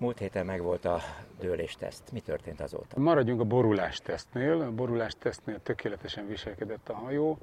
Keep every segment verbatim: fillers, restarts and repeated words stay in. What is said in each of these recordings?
Múlt héten megvolt a dőlésteszt. Mi történt azóta? Maradjunk a borulástesztnél. A borulástesztnél tökéletesen viselkedett a hajó.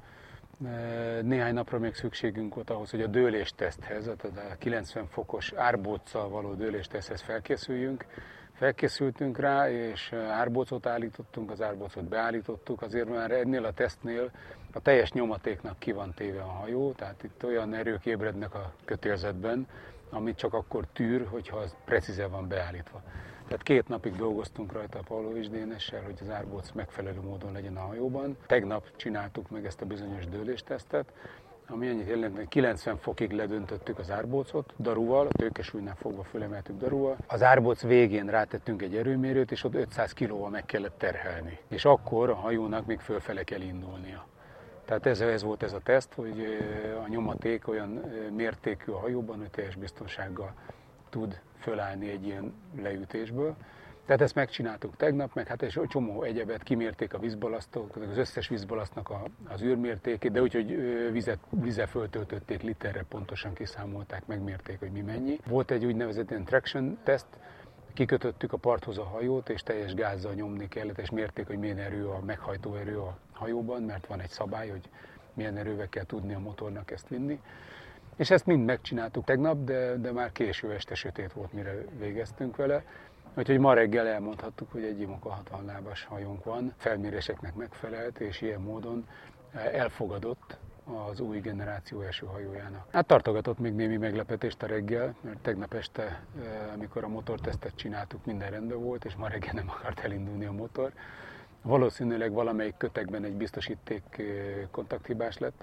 Néhány napra még szükségünk volt ahhoz, hogy a dőlésteszthez, tehát a kilencven fokos árbóccal való dőlésteszthez felkészüljünk. Felkészültünk rá, és árbócot állítottunk, az árbócot beállítottuk, azért már ennél a tesztnél a teljes nyomatéknak ki van téve a hajó, tehát itt olyan erők ébrednek a kötélzetben, amit csak akkor tűr, hogyha az precízen van beállítva. Tehát két napig dolgoztunk rajta a Pavlovics Dénessel, hogy az árbóc megfelelő módon legyen a hajóban. Tegnap csináltuk meg ezt a bizonyos dőléstesztet, ami annyit jelent, hogy kilencven fokig ledöntöttük az árbócot daruval, a tőkesúlynál fogva fölemeltük daruval. Az árbóc végén rátettünk egy erőmérőt, és ott ötszáz kilóval meg kellett terhelni. És akkor a hajónak még fölfele kell indulnia. Tehát ez, ez volt ez a teszt, hogy a nyomaték olyan mértékű a hajóban, hogy teljes biztonsággal tud fölállni egy ilyen leütésből. Tehát ezt megcsináltuk tegnap, meg hát egy csomó egyebet, kimérték a vízbalasztok, az összes vízbalasztnak a, az űrmértékét, de úgy, hogy vizet, vizet föltöltötték literre, pontosan kiszámolták, megmérték, hogy mi mennyi. Volt egy úgynevezett ilyen traction teszt, kikötöttük a parthoz a hajót, és teljes gázzal nyomni kellett, és mérték, hogy milyen erő a meghajtó erő a hajóban, mert van egy szabály, hogy milyen erővel kell tudni a motornak ezt vinni. És ezt mind megcsináltuk tegnap, de, de már késő este sötét volt, mire végeztünk vele. Úgyhogy ma reggel elmondhattuk, hogy egy Imoca hatvan lábas hajónk van, felméréseknek megfelelt, és ilyen módon elfogadott az új generáció első hajójának. Hát tartogatott még némi meglepetést a reggel, mert tegnap este, amikor a motortesztet csináltuk, minden rendben volt, és ma reggel nem akart elindulni a motor. Valószínűleg valamelyik kötekben egy biztosíték kontakthibás lett,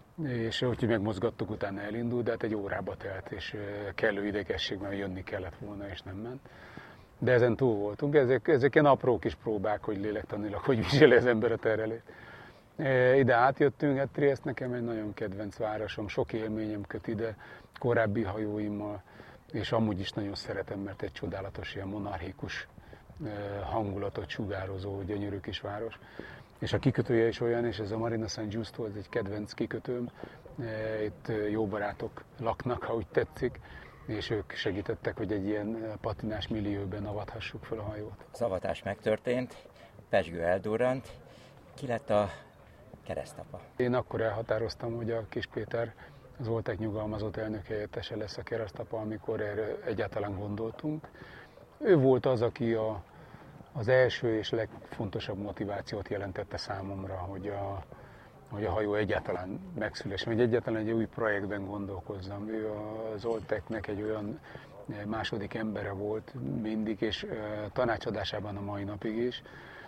és úgyhogy megmozgattuk, utána elindult, de hát egy órába telt, és kellő idegességben jönni kellett volna, és nem ment. De ezen túl voltunk, ezek, ezek ilyen apró kis próbák, hogy lélektanilag, hogy viseli az ember a terelést. Ide átjöttünk, hát Trieste nekem egy nagyon kedvenc városom, sok élményem köt ide, korábbi hajóimmal, és amúgy is nagyon szeretem, mert egy csodálatos, ilyen monarchikus hangulatot sugározó, gyönyörű kis város. És a kikötője is olyan, és ez a Marina San Giusto, ez egy kedvenc kikötőm. Itt jó barátok laknak, ha úgy tetszik, és ők segítettek, hogy egy ilyen patinás millióben avathassuk fel a hajót. Az avatás megtörtént, pezsgő eldurrant. Ki lett a keresztapa? Én akkor elhatároztam, hogy a Kiss Péter az Zoltek nyugalmazott elnök helyettese lesz a keresztapa, amikor erre egyáltalán gondoltunk. Ő volt az, aki a, az első és legfontosabb motivációt jelentette számomra, hogy a, hogy a hajó egyáltalán megszülessen, hogy egyáltalán egy új projektben gondolkozzam. Ő a Zolteknek egy olyan második embere volt mindig, és tanácsadásában a mai napig is,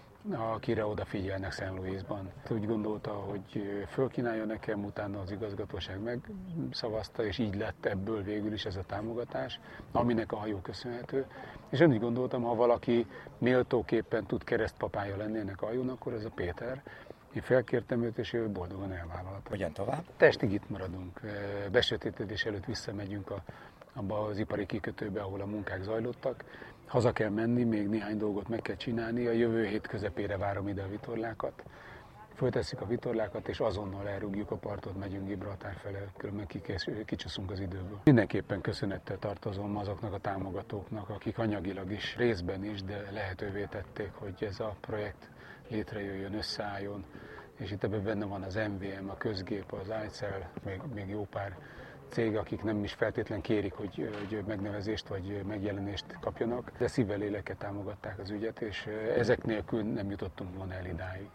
akire odafigyelnek Saint Louisban. Úgy gondolta, hogy fölkínálja nekem, utána az igazgatóság megszavazta, és így lett ebből végül is ez a támogatás, aminek a hajó köszönhető. És én úgy gondoltam, ha valaki méltóképpen tud keresztpapája lenni ennek a hajón, akkor ez a Péter. Én felkértem őt, és ő boldogan elvállalta. Hogyan tovább? Testig itt maradunk. Besötétedés előtt visszamegyünk a, abba az ipari kikötőbe, ahol a munkák zajlottak. Haza kell menni, még néhány dolgot meg kell csinálni. A jövő hét közepére várom ide a vitorlákat. Föltesszük a vitorlákat, és azonnal elrúgjuk a partot, megyünk Gibraltár fele, különben kicsúszunk az időből. Mindenképpen köszönettel tartozom azoknak a támogatóknak, akik anyagilag is, részben is, de lehetővé tették, hogy ez a projekt létrejöjjön, összeálljon, és itt ebben benne van az em vé em, a Közgép, az Ájcel, még, még jó pár cég, akik nem is feltétlen kérik, hogy, hogy megnevezést vagy megjelenést kapjanak, de szívvel, lélekkel támogatták az ügyet, és ezek nélkül nem jutottunk volna el idáig.